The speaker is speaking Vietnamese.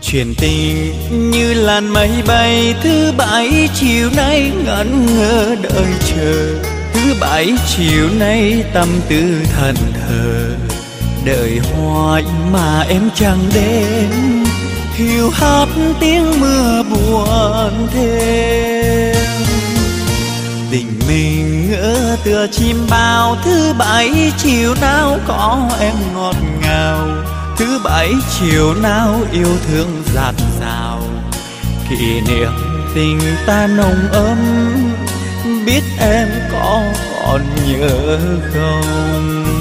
Chuyện tình như làn mây bay, thứ bảy chiều nay ngẩn ngơ đợi chờ. Thứ bảy chiều nay tâm tư thần thờ, đợi hoài mà em chẳng đến. Hiu hắt tiếng mưa buồn thêm. Tình mình ngỡ tựa chim bao, thứ bảy chiều nào có em ngọt ngào. Thứ bảy chiều nào yêu thương dạt dào. Kỷ niệm tình ta nồng ấm, biết em có còn nhớ không?